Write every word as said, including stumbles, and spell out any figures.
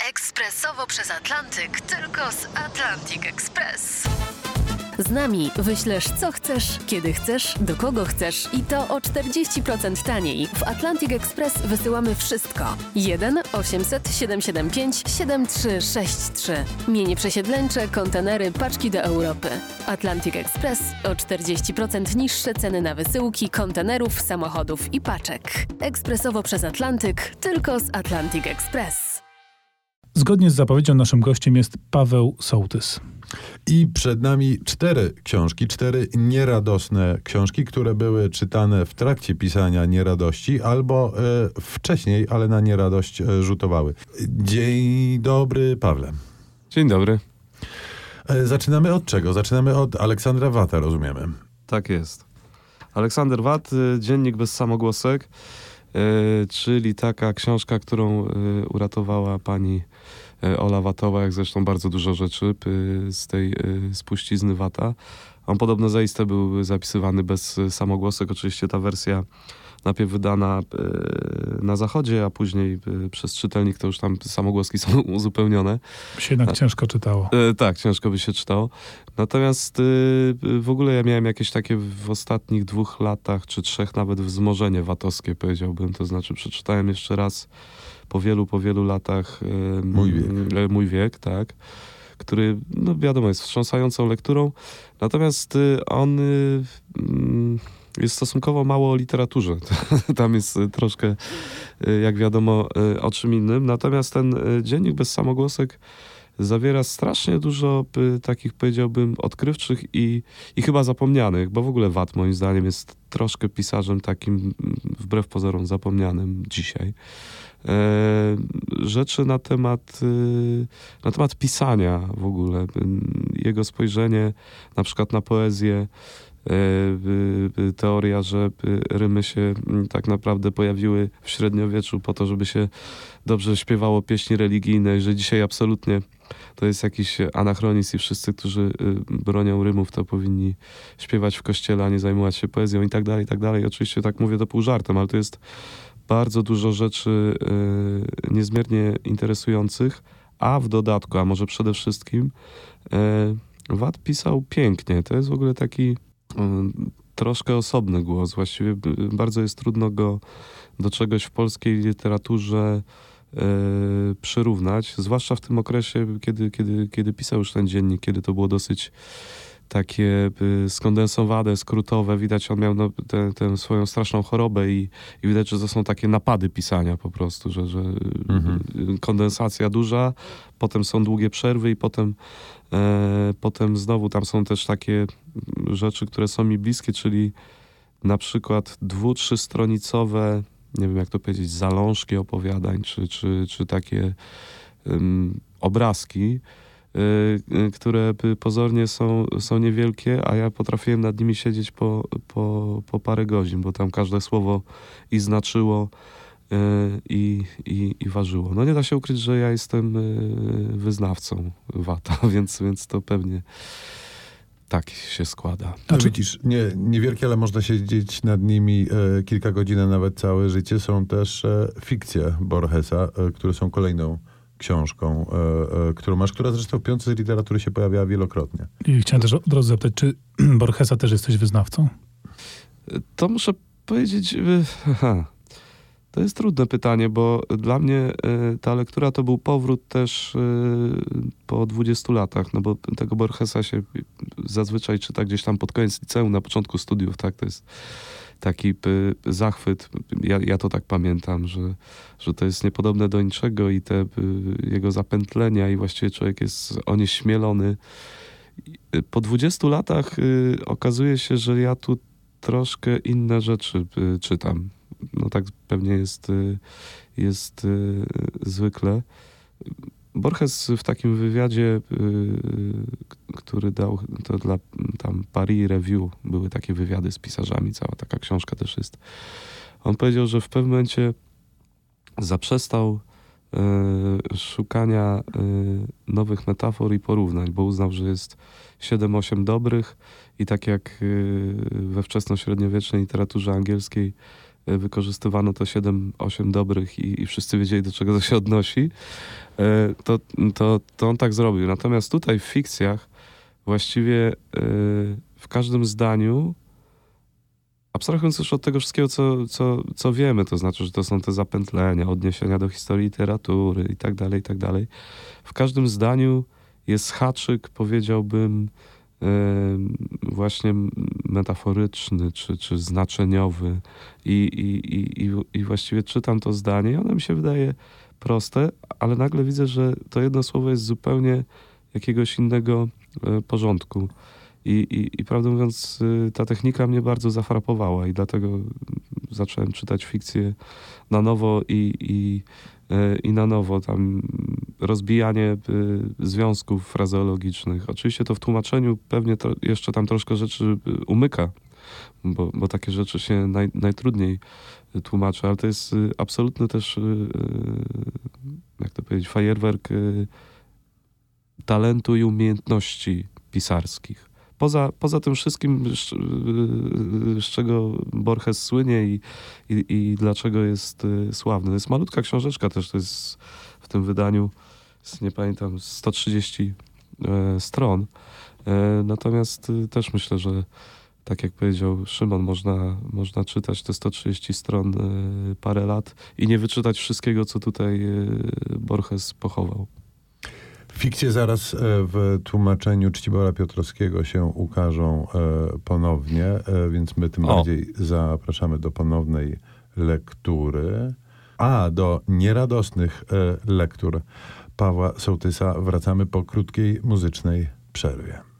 Ekspresowo przez Atlantyk, tylko z Atlantic Express. Z nami wyślesz co chcesz, kiedy chcesz, do kogo chcesz i to o czterdzieści procent taniej. W Atlantic Express wysyłamy wszystko. jeden osiemset siedemset siedemdziesiąt pięć siedemdziesiąt trzy sześćdziesiąt trzy. Mienie przesiedleńcze, kontenery, paczki do Europy. Atlantic Express o czterdzieści procent niższe ceny na wysyłki, kontenerów, samochodów i paczek. Ekspresowo przez Atlantyk, tylko z Atlantic Express. Zgodnie z zapowiedzią naszym gościem jest Paweł Sołtys. I przed nami cztery książki, cztery nieradosne książki, które były czytane w trakcie pisania nieradości albo e, wcześniej, ale na nieradość e, rzutowały. Dzień dobry, Pawle. Dzień dobry. E, zaczynamy od czego? Zaczynamy od Aleksandra Wata, rozumiemy. Tak jest. Aleksander Wat, Dziennik bez samogłosek, e, czyli taka książka, którą e, uratowała pani Ola Watowa, jak zresztą bardzo dużo rzeczy z tej spuścizny Wata. On podobno zaiste był zapisywany bez samogłosek. Oczywiście ta wersja najpierw wydana na zachodzie, a później przez czytelnik to już tam samogłoski są uzupełnione. Się jednak a, ciężko czytało. Tak, ciężko by się czytało. Natomiast w ogóle ja miałem jakieś takie w ostatnich dwóch latach, czy trzech nawet wzmożenie watowskie, powiedziałbym. To znaczy przeczytałem jeszcze raz po wielu, po wielu latach Mój wiek, Mój wiek, tak, który, no wiadomo, jest wstrząsającą lekturą, natomiast on jest stosunkowo mało o literaturze. Tam jest troszkę, jak wiadomo, o czym innym. Natomiast ten Dziennik bez samogłosek zawiera strasznie dużo takich, powiedziałbym, odkrywczych i, i chyba zapomnianych, bo w ogóle Wat moim zdaniem jest troszkę pisarzem takim, wbrew pozorom, zapomnianym dzisiaj. Rzeczy na temat, na temat pisania w ogóle. Jego spojrzenie na przykład na poezję, teoria, że rymy się tak naprawdę pojawiły w średniowieczu po to, żeby się dobrze śpiewało pieśni religijne, że dzisiaj absolutnie to jest jakiś anachronizm i wszyscy, którzy bronią rymów, to powinni śpiewać w kościele, a nie zajmować się poezją i tak dalej, i tak dalej. Oczywiście tak mówię to pół żartem, ale to jest bardzo dużo rzeczy y, niezmiernie interesujących, a w dodatku, a może przede wszystkim y, Wat pisał pięknie. To jest w ogóle taki y, troszkę osobny głos. Właściwie y, bardzo jest trudno go do czegoś w polskiej literaturze y, przyrównać, zwłaszcza w tym okresie, kiedy, kiedy, kiedy pisał już ten dziennik, kiedy to było dosyć takie y, skondensowane, skrótowe. Widać, on miał no, tę swoją straszną chorobę i, i widać, że to są takie napady pisania po prostu, że, że mhm. y, kondensacja duża, potem są długie przerwy i potem, e, potem znowu tam są też takie rzeczy, które są mi bliskie, czyli na przykład dwu-, trzystronicowe, nie wiem jak to powiedzieć, zalążki opowiadań, czy, czy, czy takie um, obrazki, które pozornie są, są niewielkie, a ja potrafiłem nad nimi siedzieć po, po, po parę godzin, bo tam każde słowo i znaczyło i, i, i ważyło. No nie da się ukryć, że ja jestem wyznawcą Wata, więc, więc to pewnie tak się składa. No widzisz, nie, niewielkie, ale można siedzieć nad nimi e, kilka godzin, a nawet całe życie. Są też e, fikcje Borgesa, e, które są kolejną książką, e, e, którą masz, która zresztą w piątce z literatury się pojawiała wielokrotnie. I chciałem też od razu zapytać, czy Borgesa też jesteś wyznawcą? To muszę powiedzieć... Aha, to jest trudne pytanie, bo dla mnie y, ta lektura to był powrót też y, po dwudziestu latach, no bo tego Borgesa się zazwyczaj czyta gdzieś tam pod koniec liceum, na początku studiów, tak, to jest taki y, zachwyt. Ja, ja to tak pamiętam, że, że to jest niepodobne do niczego i te y, jego zapętlenia i właściwie człowiek jest onieśmielony. Po dwudziestu latach y, okazuje się, że ja tu troszkę inne rzeczy y, czytam. No tak pewnie jest, jest zwykle. Borges w takim wywiadzie, który dał to dla tam Paris Review, były takie wywiady z pisarzami, cała taka książka też jest. On powiedział, że w pewnym momencie zaprzestał szukania nowych metafor i porównań, bo uznał, że jest siedem, osiem dobrych i tak jak we wczesnośredniowiecznej literaturze angielskiej y, wykorzystywano to siedem, osiem dobrych i, i wszyscy wiedzieli, do czego to się odnosi, y, to, to, to on tak zrobił. Natomiast tutaj w fikcjach właściwie y, w każdym zdaniu, abstrahując już od tego wszystkiego, co, co, co wiemy, to znaczy, że to są te zapętlenia, odniesienia do historii literatury i tak dalej, i tak dalej. W każdym zdaniu jest haczyk, powiedziałbym, yy, właśnie metaforyczny, czy, czy znaczeniowy. I, i, i, i właściwie czytam to zdanie i ono mi się wydaje proste, ale nagle widzę, że to jedno słowo jest zupełnie jakiegoś innego yy, porządku. I, i, I prawdę mówiąc, ta technika mnie bardzo zafrapowała i dlatego zacząłem czytać fikcję na nowo i, i, i na nowo. Tam rozbijanie związków frazeologicznych. Oczywiście to w tłumaczeniu pewnie to jeszcze tam troszkę rzeczy umyka, bo, bo takie rzeczy się naj, najtrudniej tłumaczy, ale to jest absolutny też, jak to powiedzieć, fajerwerk talentu i umiejętności pisarskich. Poza, poza tym wszystkim, z, z czego Borges słynie i, i, i dlaczego jest sławny. To jest malutka książeczka też, to jest w tym wydaniu, jest, nie pamiętam, sto trzydzieści e, stron. E, natomiast e, też myślę, że tak jak powiedział Szymon, można, można czytać te sto trzydzieści stron e, parę lat i nie wyczytać wszystkiego, co tutaj e, Borges pochował. Fikcje zaraz w tłumaczeniu Czcibora Piotrowskiego się ukażą ponownie, więc my tym o. bardziej zapraszamy do ponownej lektury. A do nieradosnych lektur Pawła Sołtysa wracamy po krótkiej muzycznej przerwie.